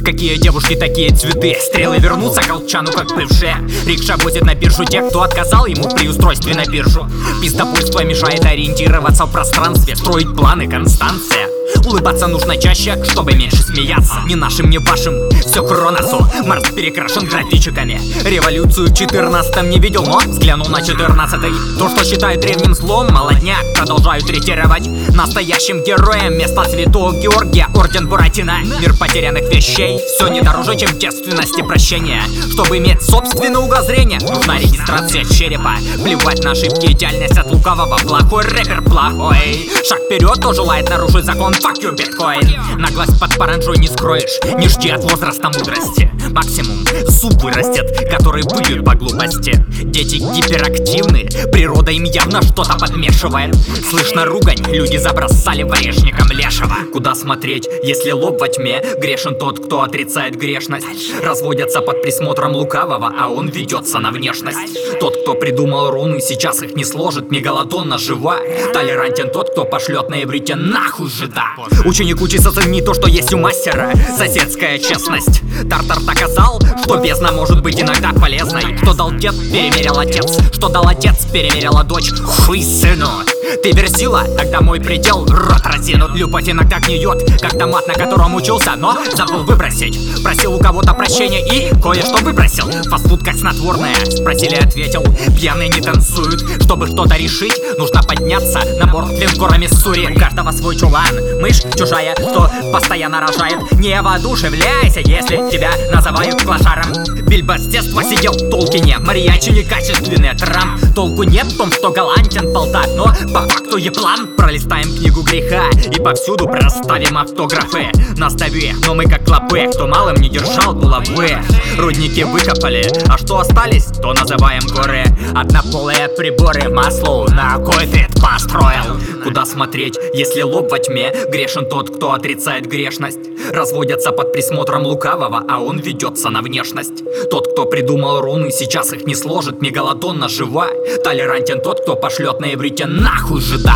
Какие девушки, такие цветы. Стрелы вернутся к колчану, как бывшие. Рикша возит на биржу тех, кто отказал ему при устройстве на биржу. Пиздобольство мешает ориентироваться в пространстве, строить планы, констанция. Улыбаться нужно чаще, чтобы меньше смеяться. Ни нашим, ни вашим, все Кроносу. Марс перекрашен графичиками. Революцию в 14-м не видел, но взглянул на 14-й. То, что считают древним злом, молодняк продолжают ретировать. Настоящим героем место святого Георгия, орден Буратино. Мир потерянных вещей, все не дороже, чем девственность и прощение. Чтобы иметь собственное угозрение, нужна регистрация черепа. Плевать на ошибки, идеальность от лукавого. Плохой рэпер плохой. Шаг вперед, кто желает нарушить закон. Fuck you, биткоин. Наглость под паранджой не скроешь. Не жди от возраста мудрости. Максимум зуб вырастет, который выбьют по глупости. Дети гиперактивны, природа им явно что-то подмешивает. Слышно ругань, люди забросали варежником лешего. Куда смотреть, если лоб во тьме? Грешен тот, кто отрицает грешность. Разводятся под присмотром лукавого, а он ведется на внешность. Тот, кто придумал руны, сейчас их не сложит. Мегалодонна жива. Толерантен тот, кто пошлет на иврите нахуй жида. Ученик учится ценить то, что есть у мастера. Соседская честность. Тартар доказал, что бездна может быть иногда полезной. Что дал дед, перемерил отец. Что дал отец, перемерила дочь. Хуй сыну. Ты верзила, тогда мой предел рот разинут. Любовь иногда гниет, как томат, на котором учился, но забыл выбросить. Просил у кого-то прощения и кое-что выбросил. Фастфуд как снотворное, спросили, ответил. Пьяные не танцуют, чтобы что-то решить, нужно подняться на борт линкора Миссури. У каждого свой чулан, мышь чужая, что постоянно рожает. Не воодушевляйся, если тебя называют клошаром. Бильбо с детства сидел в Толкине, мариачи некачественные. Трамп, толку нет в том, что галантен полтак, но по факту еблан. Пролистаем книгу греха и повсюду проставим автографы. Настави, но мы как клопы, кто малым не держал булавы. Рудники выкопали, а что остались, то называем горы. Однополые приборы маслу на койфит построил. Куда смотреть, если лоб во тьме? Грешен тот, кто отрицает грешность. Разводятся под присмотром лукавого, а он ведется на внешность. Тот, кто придумал руны, сейчас их не сложит. Мегалодонна жива. Толерантен тот, кто пошлет на иврите нахуй жида.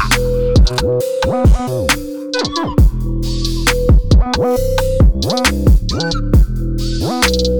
What?